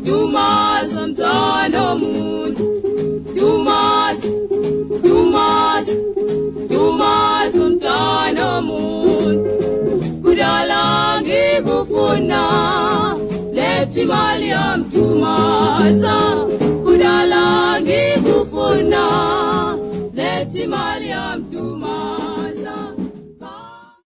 Dumas umntwana womuntu. Dumas umntwana womuntu. Kudala ngikufuna, lethi imali yami Dumas.